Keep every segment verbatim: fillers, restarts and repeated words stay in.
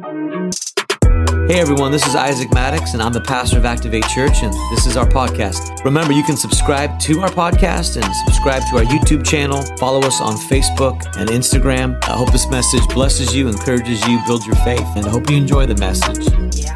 Hey everyone, this is Isaac Maddox, and I'm the pastor of Activate Church, and this is our podcast. Remember, you can subscribe to our podcast and subscribe to our YouTube channel. Follow us on Facebook and Instagram. I hope this message blesses you, encourages you, builds your faith, and I hope you enjoy the message. Yeah.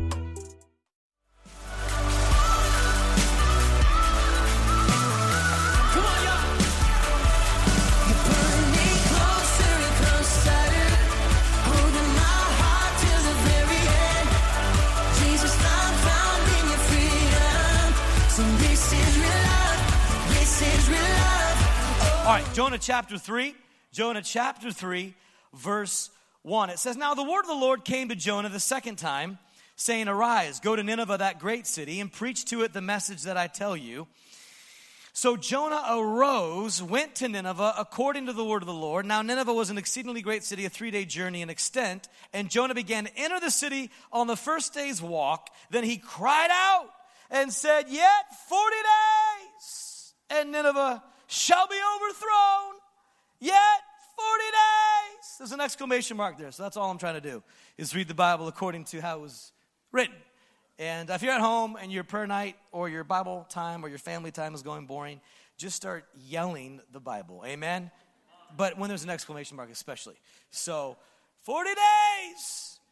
All right, Jonah chapter three, Jonah chapter three, verse one. It says, "Now the word of the Lord came to Jonah the second time, saying, Arise, go to Nineveh, that great city, and preach to it the message that I tell you. So Jonah arose, went to Nineveh, according to the word of the Lord. Now Nineveh was an exceedingly great city, a three-day journey in extent. And Jonah began to enter the city on the first day's walk. Then he cried out and said, Yet forty days, and Nineveh shall be overthrown, yet forty days. There's an exclamation mark there, so that's all I'm trying to do, is read the Bible according to how it was written. And if you're at home and your prayer night or your Bible time or your family time is going boring, just start yelling the Bible, amen? But when there's an exclamation mark especially. So, forty days,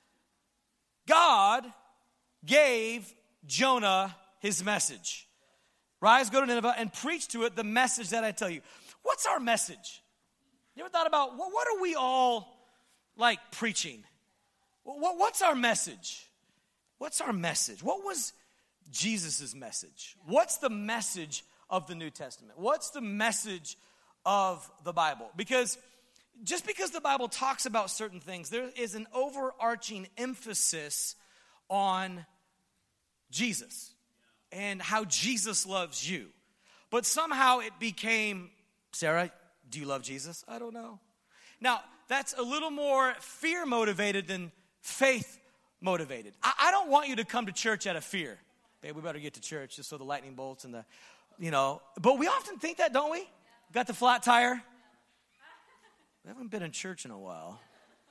God gave Jonah his message. Rise, go to Nineveh, and preach to it the message that I tell you. What's our message? You ever thought about, what, what are we all, like, preaching? What, what's our message? What's our message? What was Jesus' message? What's the message of the New Testament? What's the message of the Bible? Because just because the Bible talks about certain things, there is an overarching emphasis on Jesus and how Jesus loves you. But somehow it became, Sarah, do you love Jesus? I don't know. Now, that's a little more fear motivated than faith motivated. I, I don't want you to come to church out of fear. Babe, we better get to church just so the lightning bolts and the, you know. But we often think that, don't we? Got the flat tire? We haven't been in church in a while.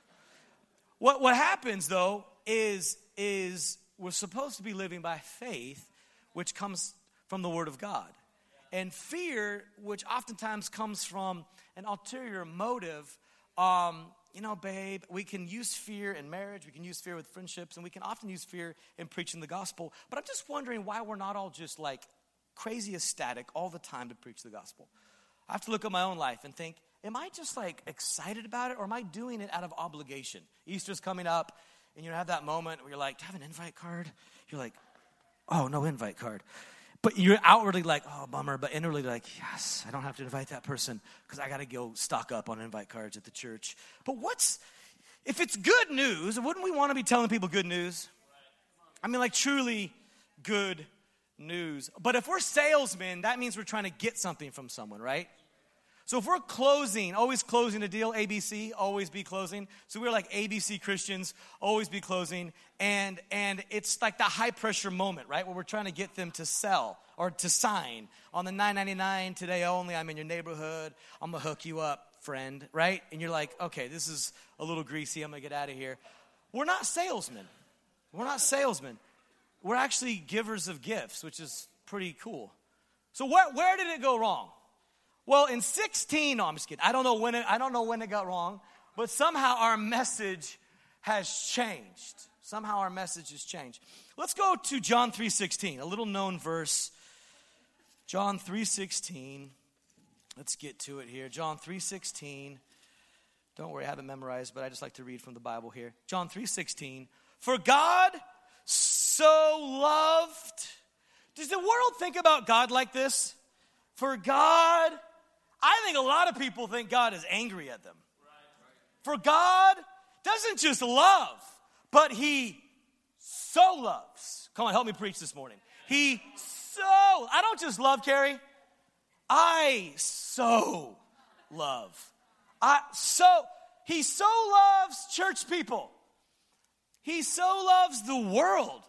What what happens, though, is, is we're supposed to be living by faith, which comes from the Word of God. And fear, which oftentimes comes from an ulterior motive, um, you know, babe, we can use fear in marriage, we can use fear with friendships, and we can often use fear in preaching the gospel. But I'm just wondering why we're not all just like crazy ecstatic all the time to preach the gospel. I have to look at my own life and think, am I just like excited about it, or am I doing it out of obligation? Easter's coming up, and you have that moment where you're like, do I have an invite card? You're like, oh, no invite card. But you're outwardly like, oh, bummer. But inwardly like, yes, I don't have to invite that person because I got to go stock up on invite cards at the church. But what's, if it's good news, wouldn't we want to be telling people good news? I mean, like truly good news. But if we're salesmen, that means we're trying to get something from someone, right? So if we're closing, always closing a deal, A B C, always be closing. So we're like A B C Christians, always be closing. And and it's like the high pressure moment, right? Where we're trying to get them to sell or to sign on the nine ninety-nine today only. I'm in your neighborhood. I'm going to hook you up, friend, right? And you're like, okay, this is a little greasy. I'm going to get out of here. We're not salesmen. We're not salesmen. We're actually givers of gifts, which is pretty cool. So where, where did it go wrong? Well, in sixteen, no, I'm just kidding. I don't know when it, I don't know when it got wrong, but somehow our message has changed. Somehow our message has changed. Let's go to John three sixteen, a little known verse. John three sixteen. Let's get to it here. John three sixteen. Don't worry, I haven't memorized, but I just like to read from the Bible here. John three sixteen. For God so loved. Does the world think about God like this? For God, I think a lot of people think God is angry at them. For God doesn't just love, but He so loves. Come on, help me preach this morning. He so, I don't just love, Carrie. I so love. I so, He so loves church people. He so loves the world.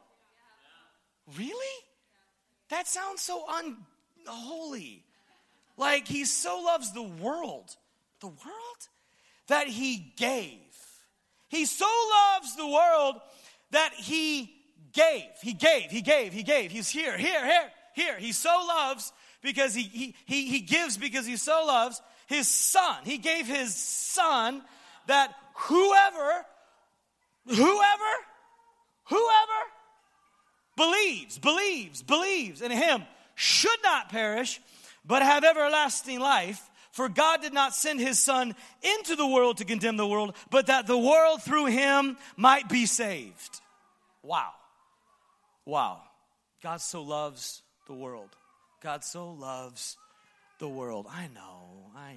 Really? That sounds so unholy. Like He so loves the world. The world? That He gave. He so loves the world that he gave, he gave, he gave, he gave. He's here, here, here, here. He so loves because he, he, he, he gives because he so loves his son. He gave his son that whoever, whoever, whoever believes, believes, believes in him should not perish, but have everlasting life. For God did not send his son into the world to condemn the world, but that the world through him might be saved. Wow. Wow. God so loves the world. God so loves the world. I know, I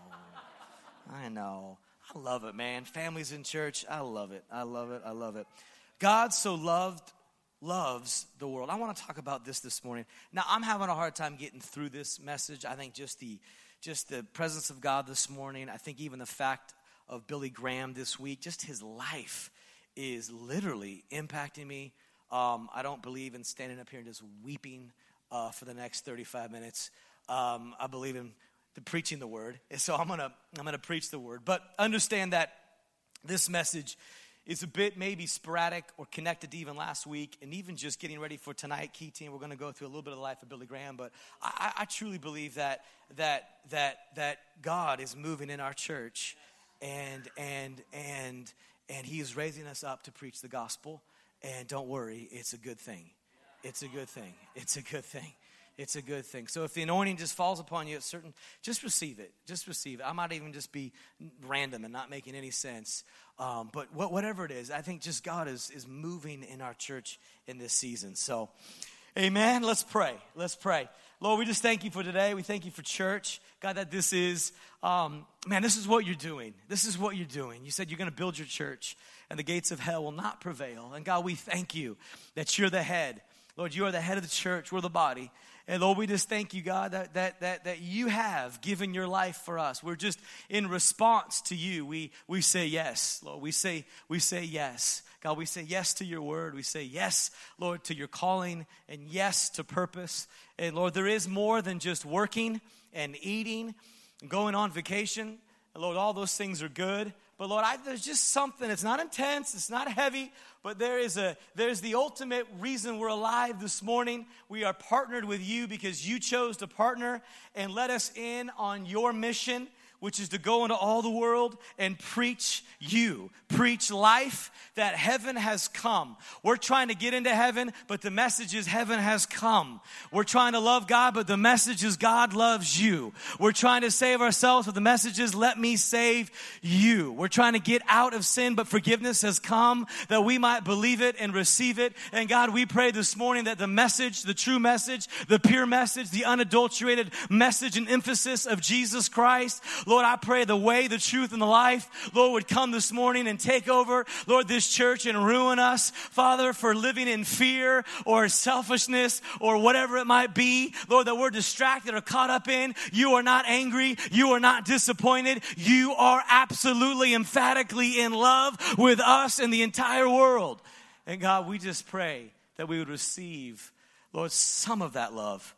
know, I know. I love it, man. Families in church, I love it. I love it. I love it. God so loved, loves the world. I want to talk about this this morning. Now, I'm having a hard time getting through this message. I think just the just the presence of God this morning. I think even the fact of Billy Graham this week, just his life is literally impacting me. Um, I don't believe in standing up here and just weeping uh, for the next thirty-five minutes. Um, I believe in the preaching the word. And so I'm gonna I'm gonna preach the word. But understand that this message is a bit maybe sporadic or connected to even last week, and even just getting ready for tonight, Key Team, we're going to go through a little bit of the life of Billy Graham. But I, I truly believe that that that that God is moving in our church, and and and and He is raising us up to preach the gospel. And don't worry, it's a good thing. It's a good thing. It's a good thing. It's a good thing. So if the anointing just falls upon you at certain, just receive it. Just receive it. I might even just be random and not making any sense. Um, but what, whatever it is, I think just God is, is moving in our church in this season. So, amen. Let's pray. Let's pray. Lord, we just thank you for today. We thank you for church. God, that this is, um, man, this is what you're doing. This is what you're doing. You said you're going to build your church, and the gates of hell will not prevail. And God, we thank you that you're the head. Lord, you are the head of the church. We're the body. And Lord, we just thank you, God, that that that that you have given your life for us. We're just in response to you. We we say yes, Lord. We say we say yes. God, we say yes to your word. We say yes, Lord, to your calling, and yes to purpose. And Lord, there is more than just working and eating and going on vacation. And Lord, all those things are good. But Lord, I, there's just something. It's not intense. It's not heavy. But there is a there's the ultimate reason we're alive this morning. We are partnered with you because you chose to partner and let us in on your mission, which is to go into all the world and preach you. Preach life that heaven has come. We're trying to get into heaven, but the message is heaven has come. We're trying to love God, but the message is God loves you. We're trying to save ourselves, but the message is let me save you. We're trying to get out of sin, but forgiveness has come that we might believe it and receive it. And God, we pray this morning that the message, the true message, the pure message, the unadulterated message and emphasis of Jesus Christ, Lord, I pray the way, the truth, and the life, Lord, would come this morning and take over, Lord, this church and ruin us, Father, for living in fear or selfishness or whatever it might be, Lord, that we're distracted or caught up in. You are not angry. You are not disappointed. You are absolutely, emphatically in love with us and the entire world. And God, we just pray that we would receive, Lord, some of that love.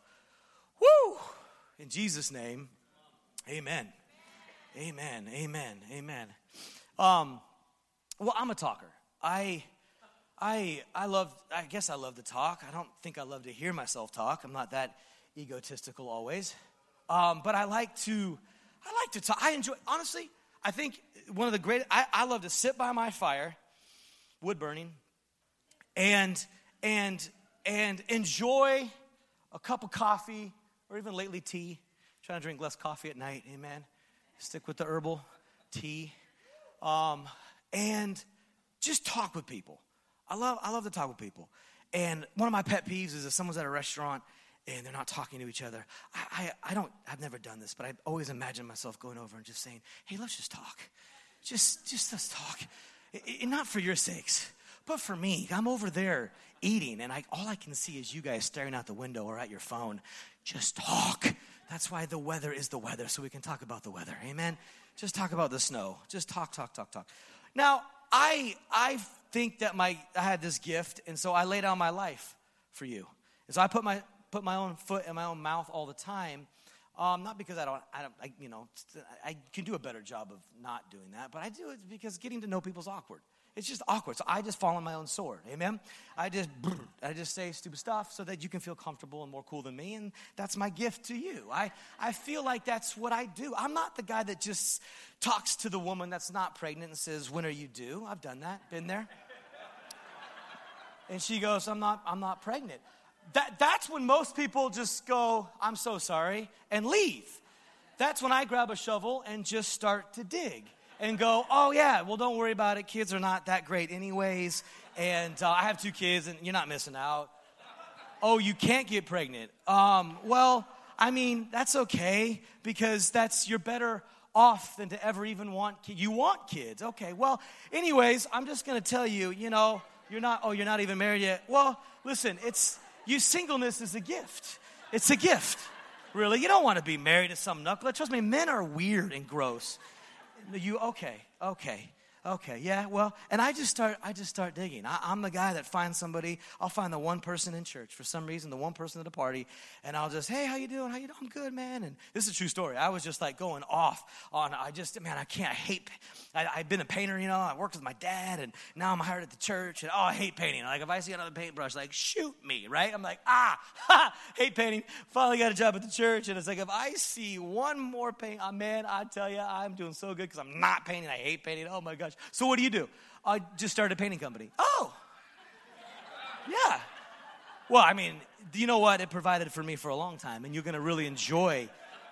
Woo! In Jesus' name, amen. Amen, amen, amen. Um, well, I'm a talker. I, I, I love. I guess I love to talk. I don't think I love to hear myself talk. I'm not that egotistical always. Um, but I like to. I like to talk. I enjoy. Honestly, I think one of the great. I, I love to sit by my fire, wood burning, and and and enjoy a cup of coffee or even lately tea. Trying to drink less coffee at night. Amen. Stick with the herbal tea, um, and just talk with people. I love I love to talk with people. And one of my pet peeves is if someone's at a restaurant and they're not talking to each other. I, I, I don't I've never done this, but I always imagine myself going over and just saying, "Hey, let's just talk. Just just let's talk. It, it, not for your sakes, but for me. I'm over there eating, and I all I can see is you guys staring out the window or at your phone. Just talk." That's why the weather is the weather, so we can talk about the weather. Amen? Just talk about the snow. Just talk, talk, talk, talk. Now, I I think that my I had this gift, and so I lay down my life for you. And so I put my put my own foot in my own mouth all the time. Um, not because I don't, I don't, I, you know, I can do a better job of not doing that, but I do it because getting to know people's awkward. It's just awkward. So I just fall on my own sword. Amen? I just, I just say stupid stuff so that you can feel comfortable and more cool than me, and that's my gift to you. I, I feel like that's what I do. I'm not the guy that just talks to the woman that's not pregnant and says, when are you due? I've done that, been there. And she goes, I'm not, I'm not pregnant. That, that's when most people just go, I'm so sorry, and leave. That's when I grab a shovel and just start to dig and go, oh, yeah, well, don't worry about it. Kids are not that great anyways, and uh, I have two kids, and you're not missing out. Oh, you can't get pregnant. Um, well, I mean, that's okay because that's you're better off than to ever even want kids. You want kids. Okay, well, anyways, I'm just going to tell you, you know, you're not, oh, you're not even married yet. Well, listen, it's, you singleness is a gift. It's a gift, really. You don't want to be married to some knucklehead. Trust me, men are weird and gross. You, okay, okay. Okay, yeah, well, and I just start, I just start digging. I, I'm the guy that finds somebody. I'll find the one person in church for some reason, the one person at a party, and I'll just, hey, how you doing? How you doing? I'm good, man. And this is a true story. I was just like going off on. I just, man, I can't. I hate. I, I've been a painter, you know. I worked with my dad, and now I'm hired at the church, and oh, I hate painting. Like if I see another paintbrush, like shoot me, right? I'm like, ah, ha, hate painting. Finally got a job at the church, and it's like if I see one more paint, oh, man, I tell you, I'm doing so good because I'm not painting. I hate painting. Oh my gosh. So what do you do? I just started a painting company. Oh, yeah. Well, I mean, you know what? It provided for me for a long time, and you're going to really enjoy.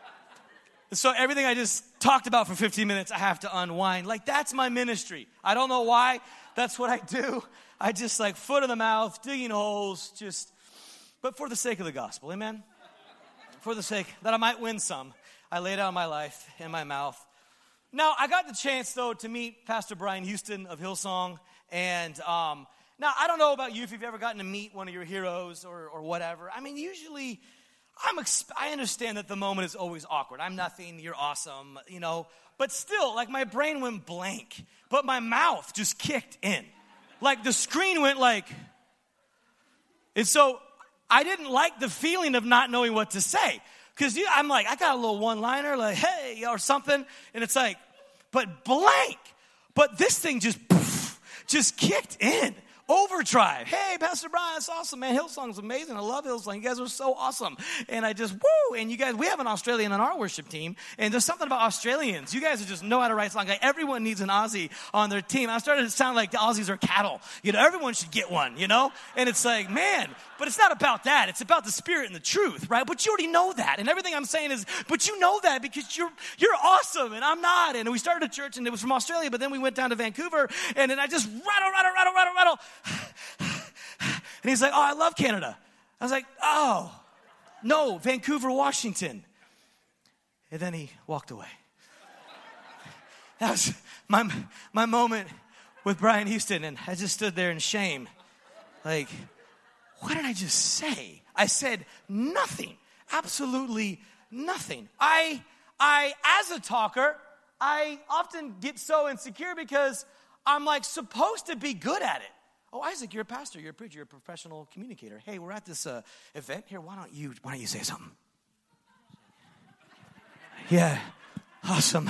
So everything I just talked about for fifteen minutes, I have to unwind. Like, that's my ministry. I don't know why. That's what I do. I just, like, foot in the mouth, digging holes, just, but for the sake of the gospel, amen? For the sake that I might win some, I lay down my life in my mouth. Now, I got the chance, though, to meet Pastor Brian Houston of Hillsong, and um, now, I don't know about you if you've ever gotten to meet one of your heroes or, or whatever. I mean, usually, I'm exp- I understand that the moment is always awkward. I'm nothing, you're awesome, you know, but still, like, my brain went blank, but my mouth just kicked in. Like, the screen went like, and so, I didn't like the feeling of not knowing what to say. Because I'm like, I got a little one-liner, like, hey, or something. And it's like, but blank. But this thing just, poof, just kicked in. Overdrive. Hey, Pastor Brian, it's awesome, man. Hillsong's amazing. I love Hillsong. You guys are so awesome. And I just, woo. And you guys, we have an Australian on our worship team. And there's something about Australians. You guys just know how to write songs. Like, everyone needs an Aussie on their team. I started to sound like the Aussies are cattle. You know, everyone should get one, you know? And it's like, man, but it's not about that. It's about the spirit and the truth, right? But you already know that. And everything I'm saying is, but you know that because you're you're awesome and I'm not. And we started a church and it was from Australia, but then we went down to Vancouver and then I just rattle, rattle, rattle, rattle, rattle. And he's like, oh, I love Canada. I was like, oh, no, Vancouver, Washington. And then he walked away. That was my my moment with Brian Houston, and I just stood there in shame. Like, what did I just say? I said nothing, absolutely nothing. I, I, as a talker, I often get so insecure because I'm like supposed to be good at it. Oh, Isaac, you're a pastor, you're a preacher, you're a professional communicator. Hey, we're at this uh, event here. Why don't you, why don't you say something? Yeah, awesome.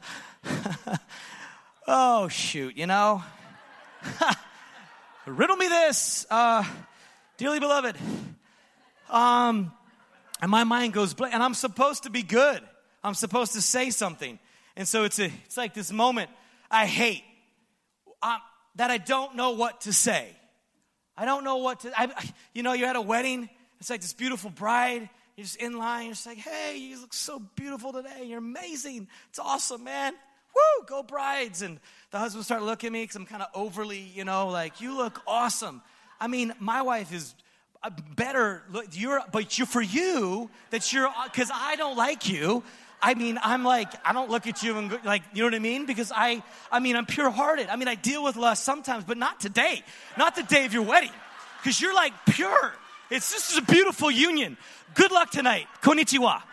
Oh, shoot, you know. Riddle me this, uh, dearly beloved. Um, and my mind goes blank, and I'm supposed to be good. I'm supposed to say something. And so it's a, it's like this moment I hate. Um, that I don't know what to say. I don't know what to, I, you know, you're at a wedding, it's like this beautiful bride, you're just in line, you're just like, hey, you look so beautiful today, you're amazing, it's awesome, man, woo, go brides, and the husband started looking at me, because I'm kind of overly, you know, like, you look awesome. I mean, my wife is better, you're, but you for you, that you're, because I don't like you, I mean, I'm like, I don't look at you and go, like, you know what I mean? Because I, I mean, I'm pure-hearted. I mean, I deal with lust sometimes, but not today. Not the day of your wedding. Because you're like pure. It's this is a beautiful union. Good luck tonight. Konnichiwa.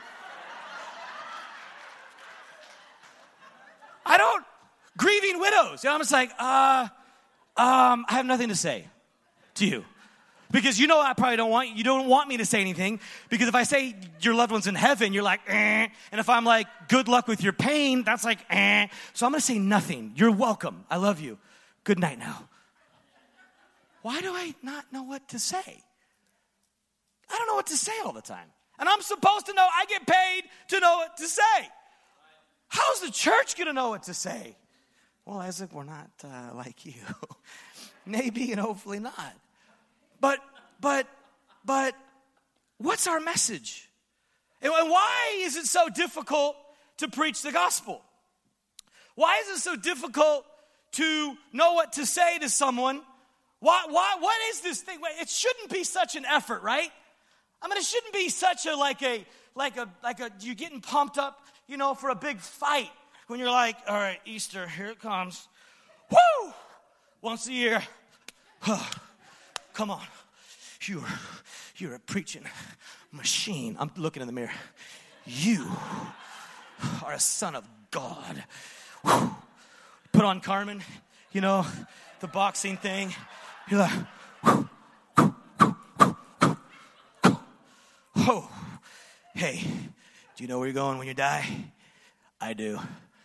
I don't, grieving widows. You know, I'm just like, uh, um, I have nothing to say to you. Because you know I probably don't want, you don't want me to say anything. Because if I say your loved one's in heaven, you're like, eh. And if I'm like, good luck with your pain, that's like, eh. So I'm going to say nothing. You're welcome. I love you. Good night now. Why do I not know what to say? I don't know what to say all the time. And I'm supposed to know, I get paid to know what to say. How's the church going to know what to say? Well, Isaac, we're not uh, like you. Maybe and hopefully not. But, but, but, what's our message? And why is it so difficult to preach the gospel? Why is it so difficult to know what to say to someone? Why, why, what is this thing? It shouldn't be such an effort, right? I mean, it shouldn't be such a, like a, like a, like a, you're getting pumped up, you know, for a big fight. When you're like, all right, Easter, here it comes. Woo! Once a year. Come on. You're, you're a preaching machine. I'm looking in the mirror. You are a son of God. Whew. Put on Carmen, you know, the boxing thing. You're like, whew, whew, whew, whew, whew. Oh, hey, do you know where you're going when you die? I do.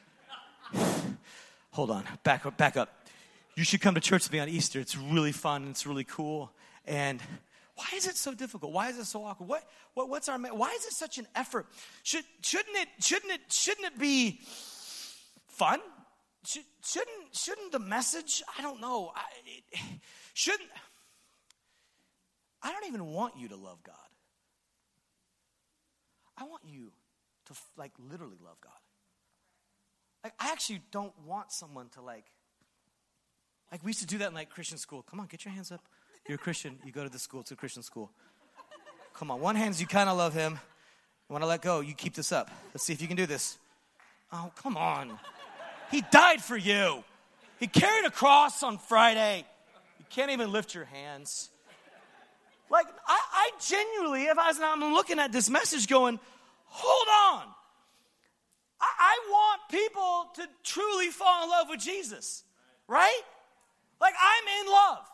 Hold on, back up, back up. You should come to church with me on Easter. It's really fun. It's really cool. And why is it so difficult? Why is it so awkward? What, what what's our? Why is it such an effort? Should shouldn't it shouldn't it shouldn't it be fun? Should, shouldn't shouldn't the message? I don't know. I, it, shouldn't. I don't even want you to love God. I want you to like literally love God. Like I actually don't want someone to like. Like we used to do that in like Christian school. Come on, get your hands up. You're a Christian. You go to the school. It's a Christian school. Come on. One hand, you kind of love him. You want to let go. You keep this up. Let's see if you can do this. Oh, come on. He died for you. He carried a cross on Friday. You can't even lift your hands. Like, I, I genuinely, if I was, I'm looking at this message going, hold on. I, I want people to truly fall in love with Jesus. Right? Like, I'm in love.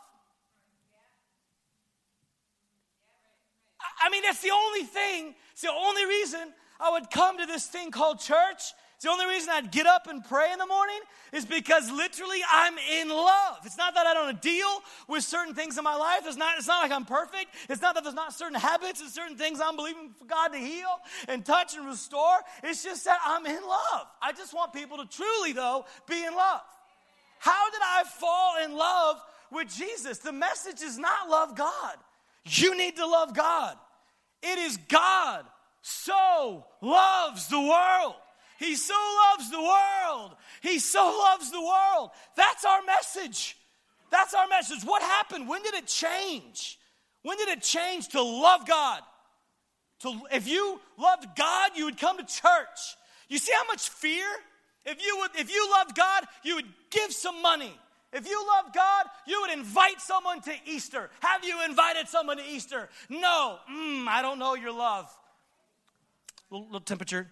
I mean, that's the only thing, it's the only reason I would come to this thing called church. It's the only reason I'd get up and pray in the morning is because literally I'm in love. It's not that I don't deal with certain things in my life. It's not, it's not like I'm perfect. It's not that there's not certain habits and certain things I'm believing for God to heal and touch and restore. It's just that I'm in love. I just want people to truly, though, be in love. How did I fall in love with Jesus? The message is not love God. You need to love God. It is God so loves the world. He so loves the world. He so loves the world. That's our message. That's our message. What happened? When did it change? When did it change to love God? To, if you loved God, you would come to church. You see how much fear? If you would, if you loved God, you would give some money. If you love God, you would invite someone to Easter. Have you invited someone to Easter? No. Mm, I don't know your love. Little, little temperature.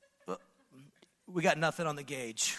We got nothing on the gauge.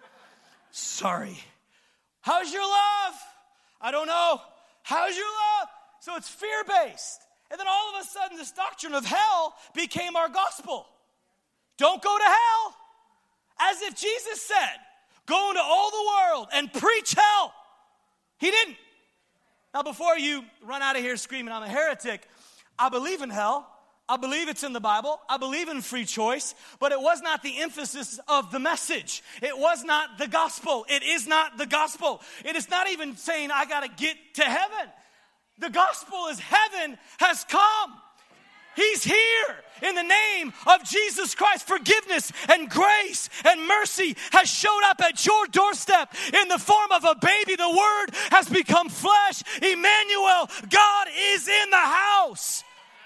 Sorry. How's your love? I don't know. How's your love? So it's fear-based. And then all of a sudden, this doctrine of hell became our gospel. Don't go to hell. As if Jesus said, go into all the world and preach hell. He didn't. Now, before you run out of here screaming, I'm a heretic, I believe in hell. I believe it's in the Bible. I believe in free choice. But it was not the emphasis of the message. It was not the gospel. It is not the gospel. It is not even saying I got to get to heaven. The gospel is heaven has come. He's here in the name of Jesus Christ. Forgiveness and grace and mercy has showed up at your doorstep in the form of a baby. The Word has become flesh. Emmanuel, God is in the house.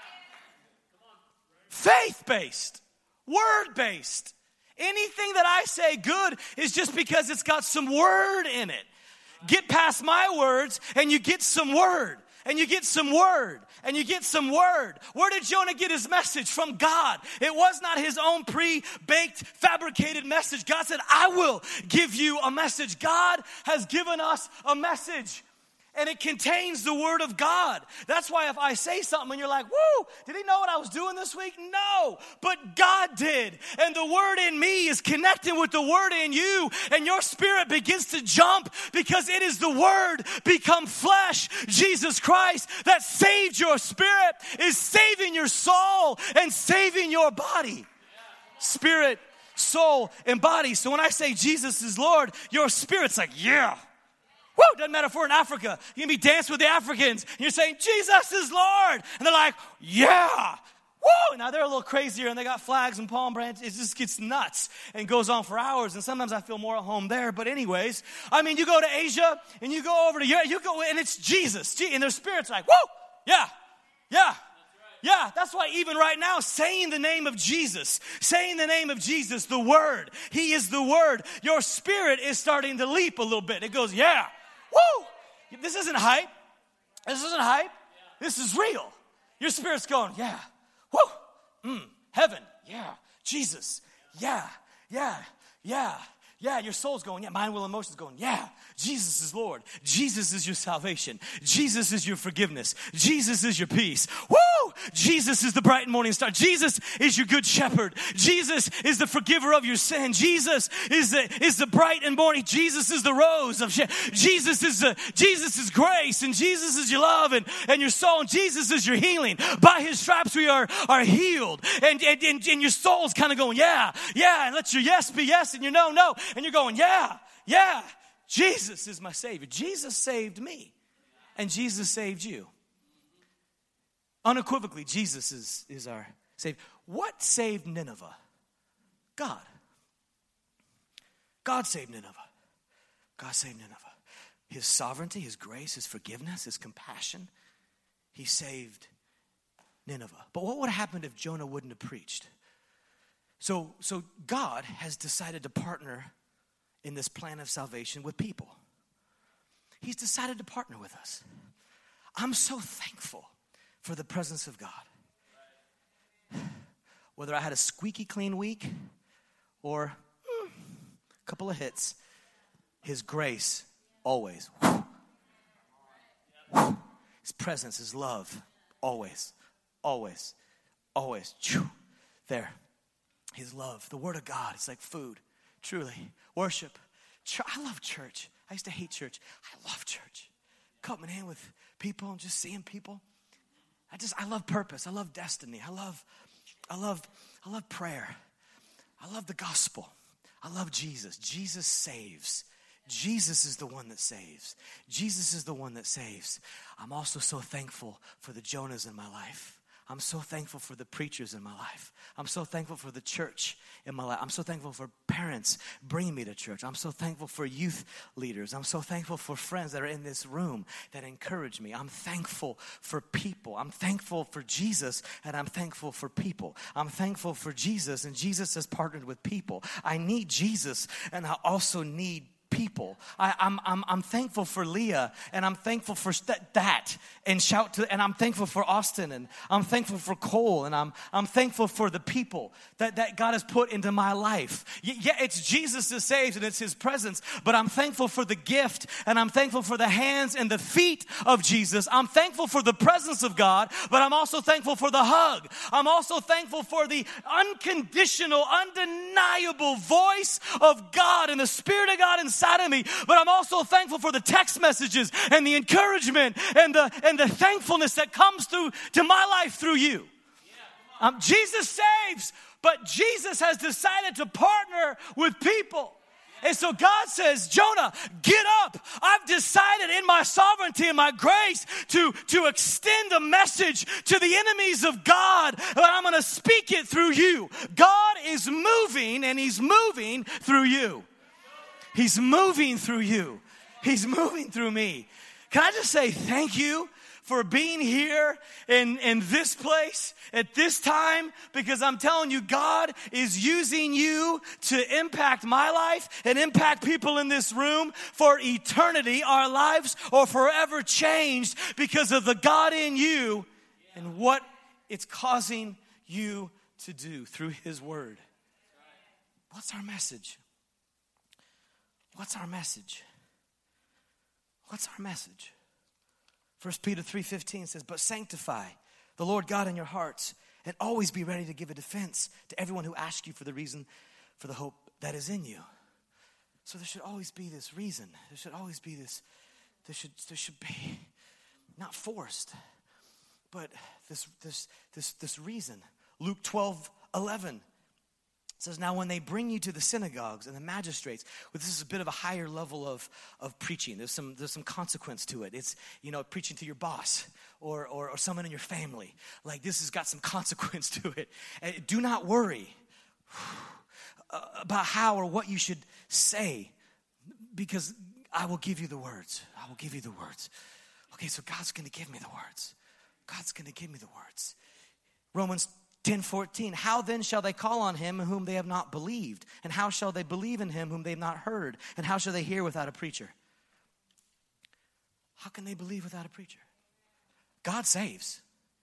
Faith-based, word-based. Anything that I say good is just because it's got some word in it. Get past my words and you get some word. And you get some word, and you get some word. Where did Jonah get his message? From God. It was not his own pre-baked, fabricated message. God said, I will give you a message. God has given us a message. And it contains the word of God. That's why if I say something and you're like, woo, did he know what I was doing this week? No, but God did. And the word in me is connecting with the word in you. And your spirit begins to jump because it is the word become flesh. Jesus Christ that saved your spirit is saving your soul and saving your body. Spirit, soul, and body. So when I say Jesus is Lord, your spirit's like, yeah. Woo, doesn't matter if we're in Africa. You can be dancing with the Africans. And you're saying, Jesus is Lord. And they're like, yeah. Woo! Now they're a little crazier and they got flags and palm branches. It just gets nuts and goes on for hours. And sometimes I feel more at home there. But anyways, I mean, you go to Asia and you go over to Europe, you go and it's Jesus. And their spirit's like, woo! Yeah, yeah. Yeah, that's why even right now, saying the name of Jesus, saying the name of Jesus, the Word, He is the Word, your spirit is starting to leap a little bit. It goes, yeah, woo! This isn't hype. This isn't hype. This is real. Your spirit's going, yeah, woo! Mm, heaven, yeah. Jesus, yeah, yeah, yeah. Yeah, your soul's going, yeah. Mind, will, emotions going, yeah. Jesus is Lord. Jesus is your salvation. Jesus is your forgiveness. Jesus is your peace. Woo! Jesus is the bright and morning star. Jesus is your good shepherd. Jesus is the forgiver of your sin. Jesus is the is the bright and morning. Jesus is the rose of Sharon. Jesus is the Jesus is grace, and Jesus is your love and, and your soul, and Jesus is your healing. By His stripes we are are healed. And and, and, and your soul's kind of going, yeah, yeah, and let your yes be yes and your no, no. And you're going, yeah, yeah, Jesus is my Savior. Jesus saved me, and Jesus saved you. Unequivocally, Jesus is, is our Savior. What saved Nineveh? God. God saved Nineveh. God saved Nineveh. His sovereignty, His grace, His forgiveness, His compassion. He saved Nineveh. But what would have happened if Jonah wouldn't have preached? So, so God has decided to partner in this plan of salvation with people. He's decided to partner with us. I'm so thankful for the presence of God. Whether I had a squeaky clean week or mm, a couple of hits, His grace always. Whew, whew, His presence, His love, always, always, always. Whew, there. His love, the Word of God, it's like food. Truly, worship. I love church. I used to hate church. I love church. Coming in with people and just seeing people. I just, I love purpose. I love destiny. I love, I love, I love prayer. I love the gospel. I love Jesus. Jesus saves. Jesus is the one that saves. Jesus is the one that saves. I'm also so thankful for the Jonahs in my life. I'm so thankful for the preachers in my life. I'm so thankful for the church in my life. I'm so thankful for parents bringing me to church. I'm so thankful for youth leaders. I'm so thankful for friends that are in this room that encourage me. I'm thankful for people. I'm thankful for Jesus, and I'm thankful for people. I'm thankful for Jesus, and Jesus has partnered with people. I need Jesus, and I also need people. I, I'm I'm I'm thankful for Leah, and I'm thankful for st- that, and shout to, and I'm thankful for Austin, and I'm thankful for Cole, and I'm I'm thankful for the people that, that God has put into my life. Y- yeah, it's Jesus that saves, and it's His presence, but I'm thankful for the gift, and I'm thankful for the hands and the feet of Jesus. I'm thankful for the presence of God, but I'm also thankful for the hug. I'm also thankful for the unconditional, undeniable voice of God and the Spirit of God inside of me, but I'm also thankful for the text messages and the encouragement and the and the thankfulness that comes through to my life through you. Yeah, um, Jesus saves, but Jesus has decided to partner with people. And so God says, Jonah, get up. I've decided in my sovereignty and my grace to, to extend the message to the enemies of God, but I'm going to speak it through you. God is moving, and He's moving through you. He's moving through you. He's moving through me. Can I just say thank you for being here in, in this place at this time? Because I'm telling you, God is using you to impact my life and impact people in this room for eternity. Our lives are forever changed because of the God in you and what it's causing you to do through His Word. What's our message? What's our message? What's our message? First Peter three fifteen says, but sanctify the Lord God in your hearts, and always be ready to give a defense to everyone who asks you for the reason for the hope that is in you. So there should always be this reason. There should always be this, there should, there should be, not forced, but this, this, this, this reason. Luke twelve eleven says, now when they bring you to the synagogues and the magistrates, well, this is a bit of a higher level of, of preaching. There's some there's some consequence to it. It's, you know, preaching to your boss or, or, or someone in your family. Like, this has got some consequence to it. And do not worry about how or what you should say, because I will give you the words. I will give you the words. Okay, so God's going to give me the words. God's going to give me the words. Romans ten fourteen, how then shall they call on him whom they have not believed? And how shall they believe in him whom they have not heard? And how shall they hear without a preacher? How can they believe without a preacher? God saves.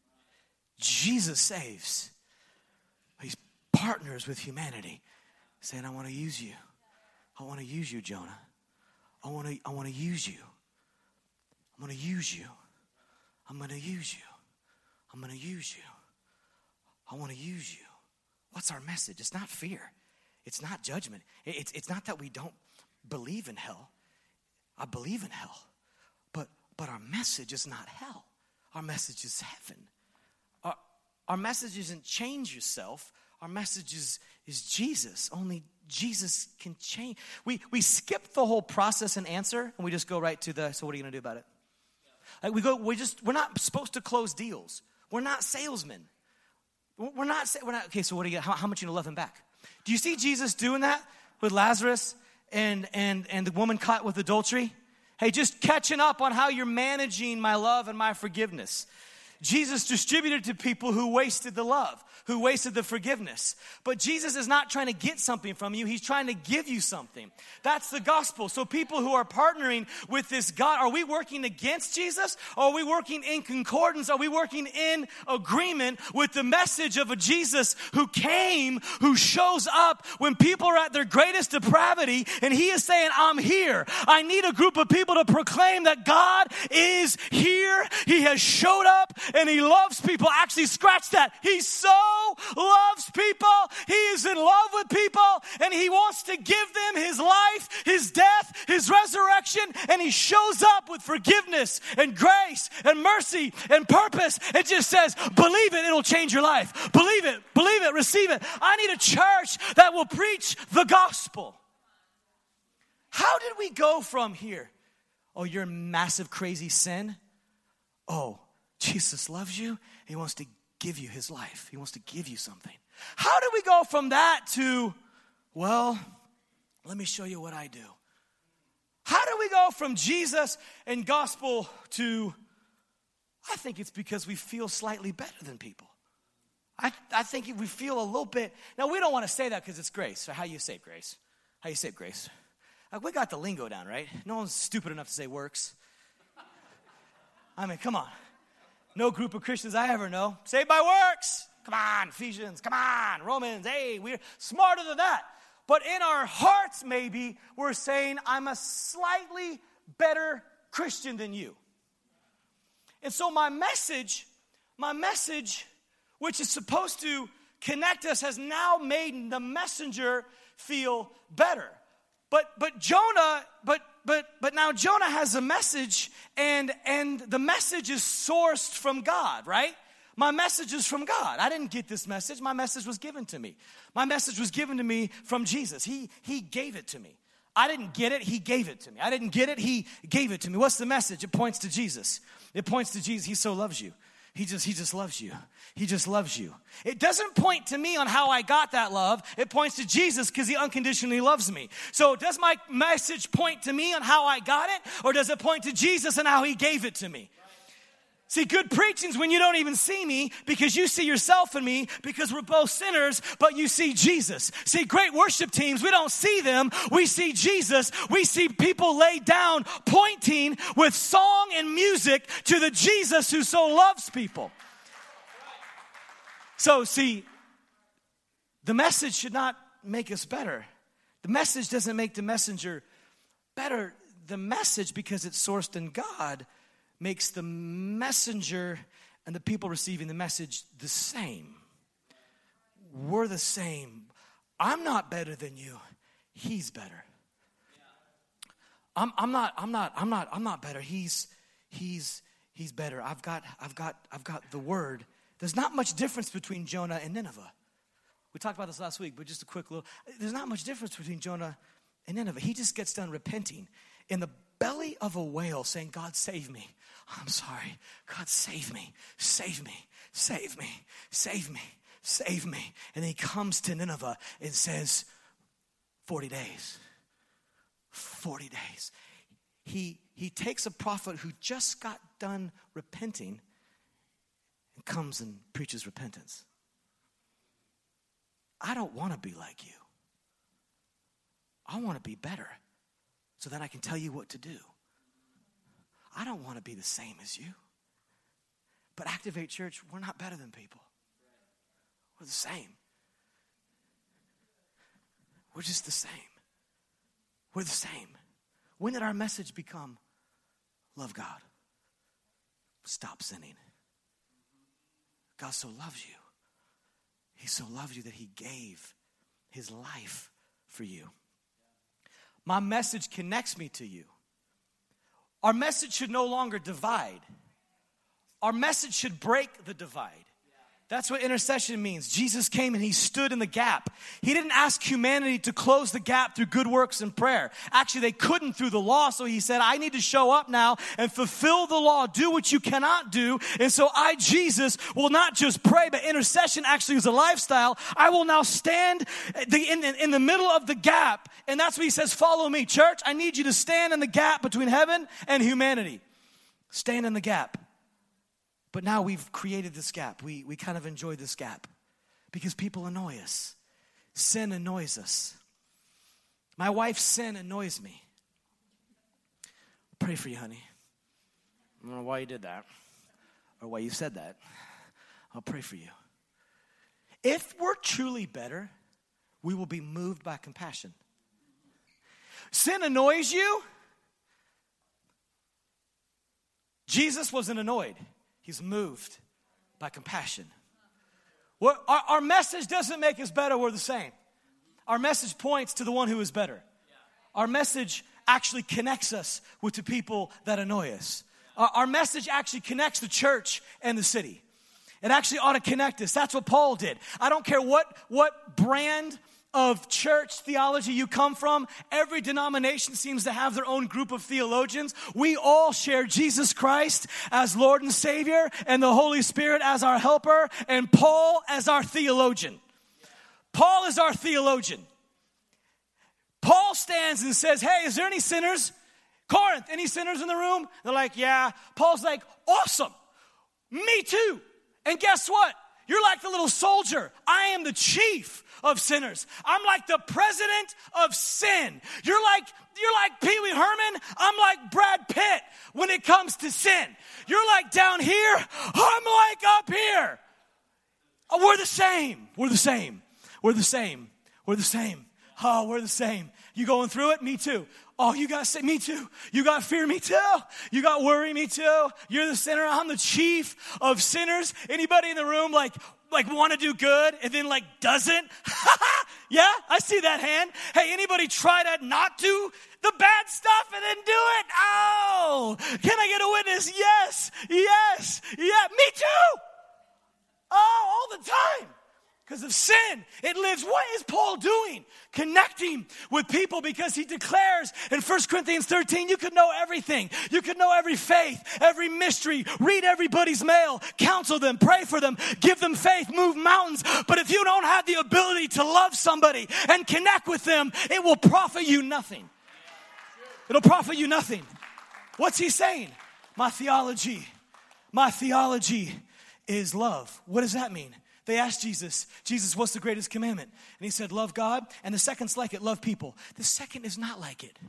Jesus saves. He's partners with humanity, saying, I want to use you. I want to use you, Jonah. I want to, I want to use you. I'm going to use you. I'm going to use you. I'm going to use you. I want to use you. What's our message? It's not fear. It's not judgment. It's, it's not that we don't believe in hell. I believe in hell. But, but our message is not hell. Our message is heaven. Our, our message isn't change yourself. Our message is, is Jesus. Only Jesus can change. We, we skip the whole process and answer, and we just go right to the, so what are you going to do about it? Like we go, we just, we're not supposed to close deals. We're not salesmen. We're not, we're not, okay, so what do you, how, how much are you going to love him back? Do you see Jesus doing that with Lazarus and, and, and the woman caught with adultery? Hey, just catching up on how you're managing my love and my forgiveness. Jesus distributed to people who wasted the love, who wasted the forgiveness. But Jesus is not trying to get something from you. He's trying to give you something. That's the gospel. So people who are partnering with this God, are we working against Jesus? Or are we working in concordance? Are we working in agreement with the message of a Jesus who came, who shows up when people are at their greatest depravity, and he is saying, I'm here. I need a group of people to proclaim that God is here. He has showed up. And he loves people. Actually, scratch that. He so loves people. He is in love with people. And he wants to give them his life, his death, his resurrection. And he shows up with forgiveness and grace and mercy and purpose. It just says, believe it, it'll change your life. Believe it, believe it, receive it. I need a church that will preach the gospel. How did we go from here? Oh, you're massive, crazy sin. Oh, Jesus loves you. He wants to give you his life. He wants to give you something. How do we go from that to, well, let me show you what I do? How do we go from Jesus and gospel to, I think it's because we feel slightly better than people. I, I think we feel a little bit, now we don't want to say that because it's grace. So how you say grace? How you say grace? Like we got the lingo down, right? No one's stupid enough to say works. I mean, come on. No group of Christians I ever know saved by works. Come on, Ephesians. Come on, Romans. Hey, we're smarter than that. But in our hearts, maybe, we're saying, I'm a slightly better Christian than you. And so my message, my message, which is supposed to connect us, has now made the messenger feel better. But but Jonah, but but but now Jonah has a message, and and the message is sourced from God, right? My message is from God. I didn't get this message. My message was given to me. My message was given to me from Jesus. He he gave it to me. I didn't get it. He gave it to me. I didn't get it. He gave it to me. What's the message? It points to Jesus. It points to Jesus. He so loves you. He just, he just loves you. He just loves you. It doesn't point to me on how I got that love. It points to Jesus because he unconditionally loves me. So does my message point to me on how I got it? Or does it point to Jesus and how he gave it to me? See, good preaching's when you don't even see me because you see yourself in me because we're both sinners, but you see Jesus. See, great worship teams, we don't see them. We see Jesus. We see people laid down pointing with song and music to the Jesus who so loves people. So, see, the message should not make us better. The message doesn't make the messenger better. The message, because it's sourced in God, makes the messenger and the people receiving the message the same. We're the same. I'm not better than you. He's better. I'm, I'm not, I'm not, I'm not, I'm not better. He's, he's, he's better. I've got, I've got, I've got the word. There's not much difference between Jonah and Nineveh. We talked about this last week, but just a quick little, there's not much difference between Jonah and Nineveh. He just gets done repenting in the belly of a whale saying, God, save me. I'm sorry. God, save me, save me, save me, save me, save me. And then he comes to Nineveh and says, forty days, forty days. He, he takes a prophet who just got done repenting and comes and preaches repentance. I don't want to be like you. I want to be better so that I can tell you what to do. I don't want to be the same as you. But Activate Church, we're not better than people. We're the same. We're just the same. We're the same. When did our message become love God? Stop sinning. God so loves you. He so loves you that he gave his life for you. My message connects me to you. Our message should no longer divide. Our message should break the divide. That's what intercession means. Jesus came and he stood in the gap. He didn't ask humanity to close the gap through good works and prayer. Actually, they couldn't through the law, so he said, I need to show up now and fulfill the law. Do what you cannot do. And so I, Jesus, will not just pray, but intercession actually is a lifestyle. I will now stand in, in, in the middle of the gap. And that's what he says, follow me. Church, I need you to stand in the gap between heaven and humanity. Stand in the gap. But now we've created this gap. We we kind of enjoy this gap because people annoy us. Sin annoys us. My wife's sin annoys me. Pray for you, honey. I don't know why you did that or why you said that. I'll pray for you. If we're truly better, we will be moved by compassion. Sin annoys you. Jesus wasn't annoyed. He's moved by compassion. We're, our, our message doesn't make us better. We're the same. Our message points to the one who is better. Our message actually connects us with the people that annoy us. Our, our message actually connects the church and the city. It actually ought to connect us. That's what Paul did. I don't care what, what brand of church theology you come from. Every denomination seems to have their own group of theologians. We all share Jesus Christ as Lord and Savior and the Holy Spirit as our helper and Paul as our theologian. Paul is our theologian. Paul stands and says, hey, is there any sinners? Corinth, any sinners in the room? They're like, yeah. Paul's like, awesome. Me too. And guess what? You're like the little soldier. I am the chief of sinners. I'm like the president of sin. You're like, you're like Pee Wee Herman. I'm like Brad Pitt when it comes to sin. You're like down here. I'm like up here. Oh, we're the same. We're the same. We're the same. We're the same. Oh, we're the same. You going through it? Me too. Oh, you got me too. You got fear? Me too. You got worry? Me too. You're the sinner. I'm the chief of sinners. Anybody in the room like, like want to do good and then like doesn't? Yeah, I see that hand. Hey, anybody try to not do the bad stuff and then do it? Oh, can I get a witness? Yes, yes, yeah, me too. Oh, all the time. Because of sin, it lives. What is Paul doing? Connecting with people because he declares in First Corinthians thirteen, you could know everything. You could know every faith, every mystery, read everybody's mail, counsel them, pray for them, give them faith, move mountains. But if you don't have the ability to love somebody and connect with them, it will profit you nothing. It'll profit you nothing. What's he saying? My theology, my theology is love. What does that mean? They asked Jesus, Jesus, what's the greatest commandment? And he said, love God. And the second's like it, love people. The second is not like it.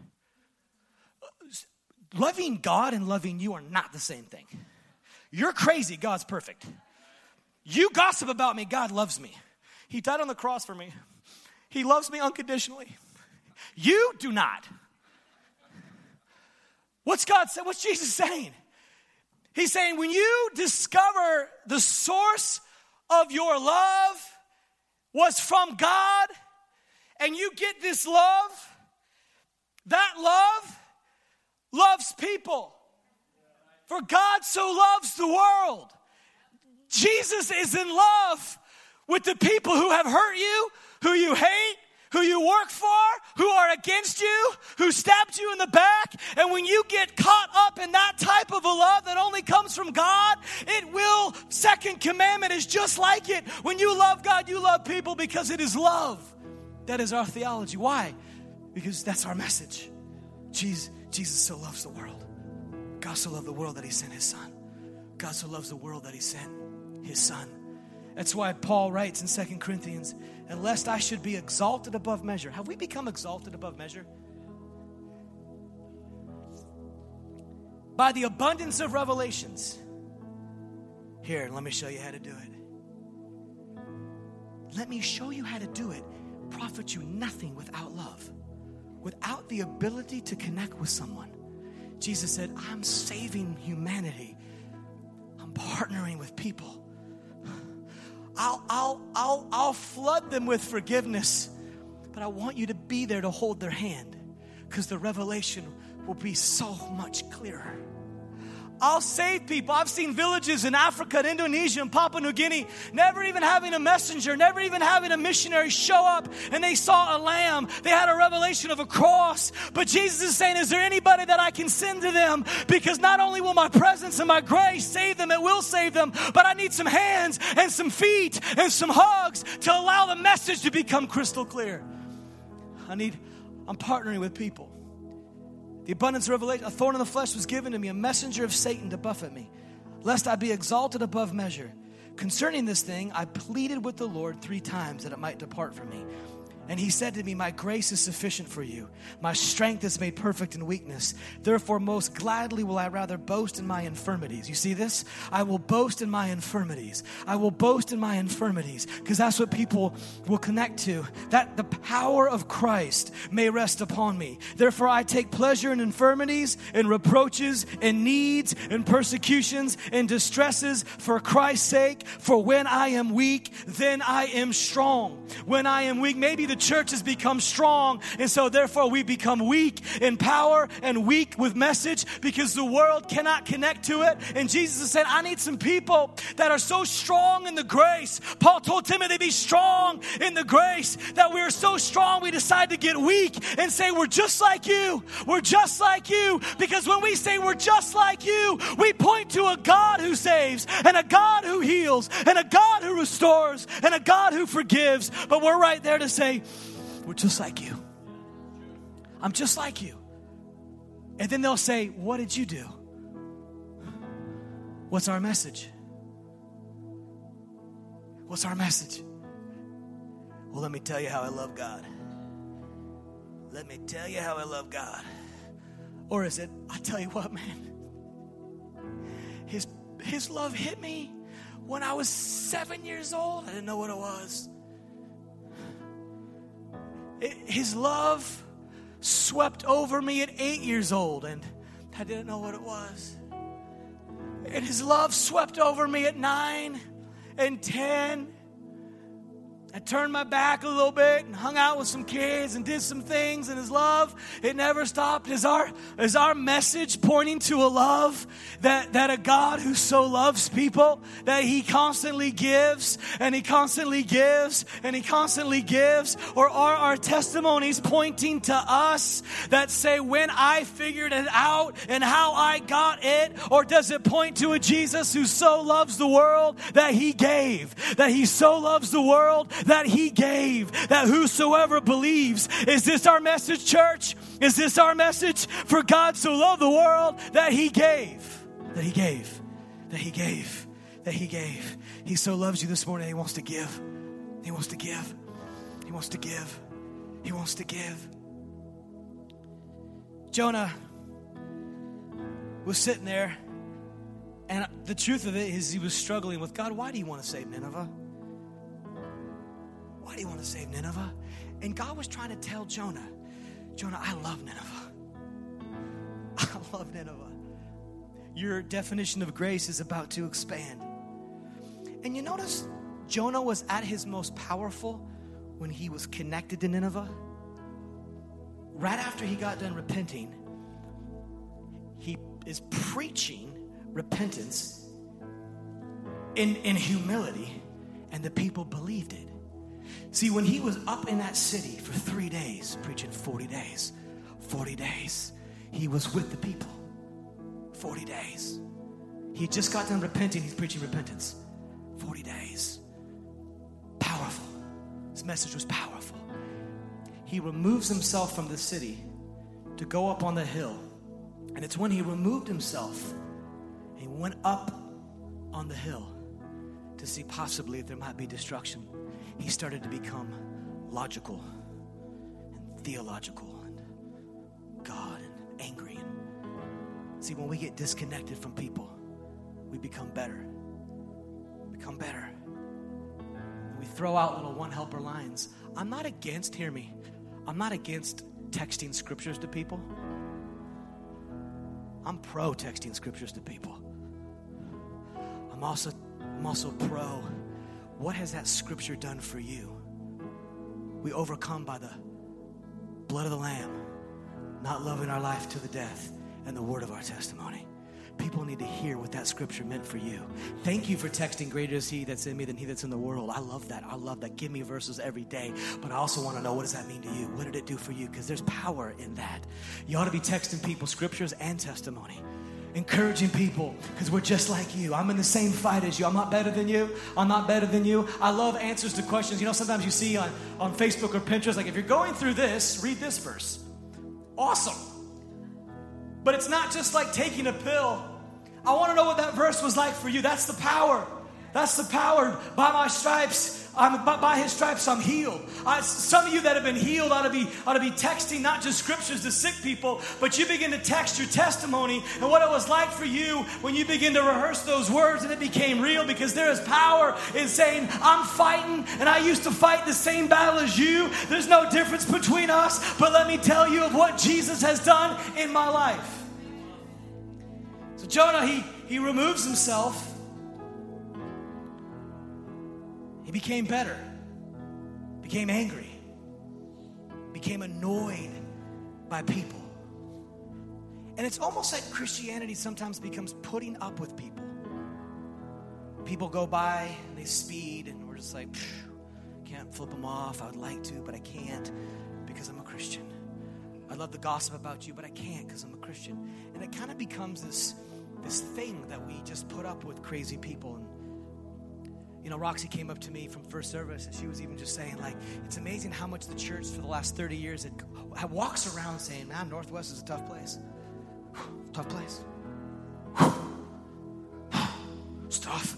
Loving God and loving you are not the same thing. You're crazy, God's perfect. You gossip about me, God loves me. He died on the cross for me. He loves me unconditionally. You do not. What's God say? What's Jesus saying? He's saying when you discover the source of your love was from God, and you get this love, that love loves people. For God so loves the world. Jesus is in love with the people who have hurt you, who you hate, who you work for, who are against you, who stabbed you in the back. And when you get caught up in that type of a love that only comes from God, it will, second commandment is just like it. When you love God, you love people because it is love. That is our theology. Why? Because that's our message. Jesus, Jesus so loves the world. God so loved the world that he sent his son. God so loves the world that he sent his son. That's why Paul writes in Second Corinthians, and lest I should be exalted above measure. Have we become exalted above measure? By the abundance of revelations. Here, let me show you how to do it. Let me show you how to do it. Profit you nothing without love. Without the ability to connect with someone. Jesus said, I'm saving humanity. I'm partnering with people. I'll, I'll, I'll, I'll flood them with forgiveness, but I want you to be there to hold their hand because the revelation will be so much clearer. I'll save people. I've seen villages in Africa and Indonesia and Papua New Guinea never even having a messenger, never even having a missionary show up, and they saw a lamb. They had a revelation of a cross. But Jesus is saying, is there anybody that I can send to them? Because not only will my presence and my grace save them, it will save them, but I need some hands and some feet and some hugs to allow the message to become crystal clear. I need, I'm partnering with people. The abundance of revelation, a thorn in the flesh was given to me, a messenger of Satan to buffet me, lest I be exalted above measure. Concerning this thing, I pleaded with the Lord three times that it might depart from me. And he said to me, my grace is sufficient for you. My strength is made perfect in weakness. Therefore, most gladly will I rather boast in my infirmities. You see this? I will boast in my infirmities. I will boast in my infirmities because that's what people will connect to. That the power of Christ may rest upon me. Therefore, I take pleasure in infirmities, in reproaches, in needs, in persecutions, in distresses for Christ's sake. For when I am weak, then I am strong. When I am weak, maybe the church has become strong, and so therefore we become weak in power and weak with message because the world cannot connect to it. And Jesus said, I need some people that are so strong in the grace. Paul told Timothy, be strong in the grace, that we are so strong we decide to get weak and say, we're just like you. We're just like you. Because when we say we're just like you, we point to a God who saves and a God who heals and a God who restores and a God who forgives. But we're right there to say, we're just like you. I'm just like you. And then they'll say, what did you do? What's our message? What's our message? Well, let me tell you how I love God. Let me tell you how I love God. Or is it, I tell you what, man, his, his love hit me when I was seven years old. I didn't know what it was. His love swept over me at eight years old, and I didn't know what it was. And his love swept over me at nine and ten. I turned my back a little bit and hung out with some kids and did some things, and his love, it never stopped. Is our, is our message pointing to a love that, that a God who so loves people, that he constantly gives and he constantly gives and he constantly gives? Or are our testimonies pointing to us that say when I figured it out and how I got it? Or does it point to a Jesus who so loves the world that he gave, that he so loves the world that he gave, that whosoever believes? Is this our message, church? Is this our message? For God so loved the world that he gave, that he gave, that he gave, that he gave. He so loves you this morning, he wants to give. He wants to give. He wants to give. He wants to give. Jonah was sitting there, and the truth of it is he was struggling with, God, why do you want to save Nineveh? Why do you want to save Nineveh? And God was trying to tell Jonah, Jonah, I love Nineveh. I love Nineveh. your definition of grace is about to expand. And you notice Jonah was at his most powerful when he was connected to Nineveh. Right after he got done repenting, he is preaching repentance in, in humility, and the people believed it. See, when he was up in that city for three days, preaching forty days, forty days, he was with the people. forty days. He just got done repenting, he's preaching repentance. forty days. Powerful. His message was powerful. He removes himself from the city to go up on the hill. And it's when he removed himself, he went up on the hill to see possibly if there might be destruction. He started to become logical and theological and God and angry. And see, when we get disconnected from people, we become better. Become better. And we throw out little one-helper lines. I'm not against, hear me, I'm not against texting scriptures to people. I'm pro texting scriptures to people. I'm also, I'm also pro, what has that scripture done for you? We overcome by the blood of the Lamb, not loving our life to the death, and the word of our testimony. People need to hear what that scripture meant for you. Thank you for texting, greater is he that's in me than he that's in the world. I love that. I love that. Give me verses every day. But I also want to know, what does that mean to you? What did it do for you? Because there's power in that. You ought to be texting people scriptures and testimony. Encouraging people, because we're just like you. I'm in the same fight as you. I'm not better than you. I'm not better than you. I love answers to questions. You know, sometimes you see on, on Facebook or Pinterest, like, if you're going through this, read this verse. Awesome. But it's not just like taking a pill. I want to know what that verse was like for you. That's the power. That's the power. By my stripes, I'm, by, by his stripes, I'm healed. I, some of you that have been healed ought to be ought to be texting not just scriptures to sick people, but you begin to text your testimony and what it was like for you when you begin to rehearse those words and it became real, because there is power in saying, I'm fighting and I used to fight the same battle as you. There's no difference between us, but let me tell you of what Jesus has done in my life. So Jonah, he, he removes himself. He became better, became angry, became annoyed by people. And it's almost like Christianity sometimes becomes putting up with people. People go by and they speed and we're just like, can't flip them off. I would like to, but I can't because I'm a Christian. I love the gossip about you, but I can't because I'm a Christian. And it kind of becomes this, this thing that we just put up with crazy people. And you know, Roxy came up to me from first service and she was even just saying, like, it's amazing how much the church for the last thirty years it walks around saying, man, Northwest is a tough place. Tough place. It's tough.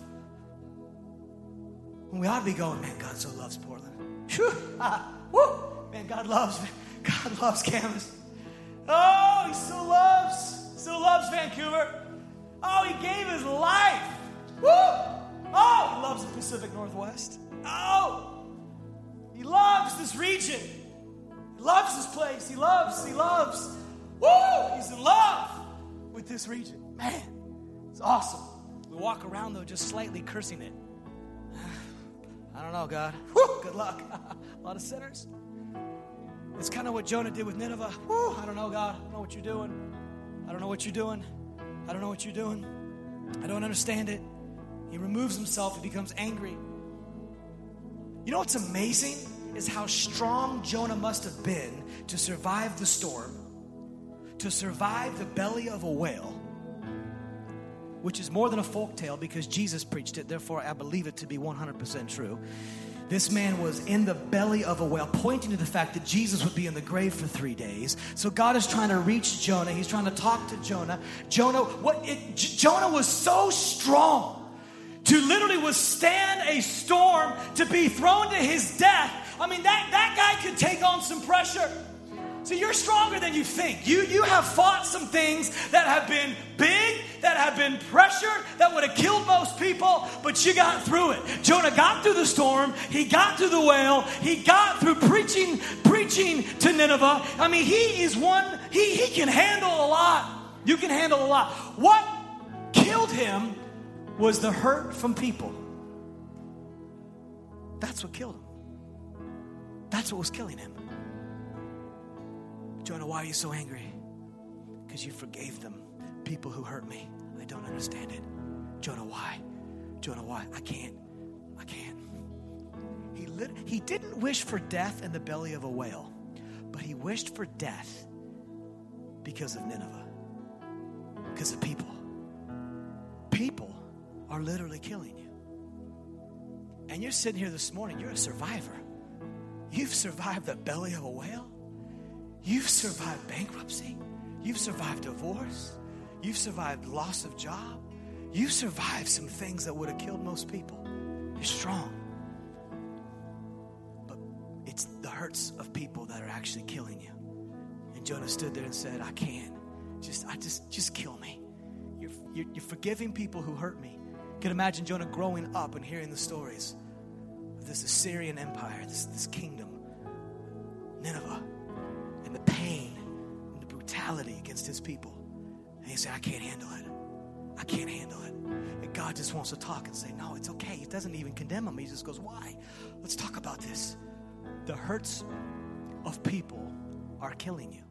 When we ought to be going, man, God so loves Portland. Woo! Man, God loves, God loves Camas. Oh, he so loves, so loves Vancouver. Oh, he gave his life. Woo! Oh, he loves the Pacific Northwest. Oh, he loves this region. He loves this place. He loves, he loves. Woo! He's in love with this region. Man, it's awesome. We walk around, though, just slightly cursing it. I don't know, God. Woo! Good luck. A lot of sinners. It's kind of what Jonah did with Nineveh. Woo! I don't know, God. I don't know what you're doing. I don't know what you're doing. I don't know what you're doing. I don't understand it. He removes himself. He becomes angry. You know what's amazing is how strong Jonah must have been to survive the storm, to survive the belly of a whale, which is more than a folk tale because Jesus preached it. Therefore, I believe it to be one hundred percent true. This man was in the belly of a whale, pointing to the fact that Jesus would be in the grave for three days. So God is trying to reach Jonah. He's trying to talk to Jonah. Jonah, what? It, J- Jonah was so strong to literally withstand a storm, to be thrown to his death. I mean, that, that guy could take on some pressure. So you're stronger than you think. You, you have fought some things that have been big, that have been pressure, that would have killed most people, but you got through it. Jonah got through the storm. He got through the whale. He got through preaching, preaching to Nineveh. I mean, he is one, he, he can handle a lot. You can handle a lot. What killed him was the hurt from people. That's what killed him. That's what was killing him. Jonah, why are you so angry? Because you forgave them, people who hurt me. I don't understand it. Jonah, why? Jonah, why? I can't. I can't. He lit, he didn't wish for death in the belly of a whale, but he wished for death because of Nineveh, because of people. People are literally killing you. And you're sitting here this morning, you're a survivor. You've survived the belly of a whale. You've survived bankruptcy. You've survived divorce. You've survived loss of job. You've survived some things that would have killed most people. You're strong. But it's the hurts of people that are actually killing you. And Jonah stood there and said, I can't. Just, I just, just kill me. You're, you're, you're forgiving people who hurt me. You can imagine Jonah growing up and hearing the stories of this Assyrian empire, this, this kingdom, Nineveh, and the pain and the brutality against his people. And he said, I can't handle it. I can't handle it. And God just wants to talk and say, no, it's okay. He doesn't even condemn him. He just goes, why? Let's talk about this. The hurts of people are killing you.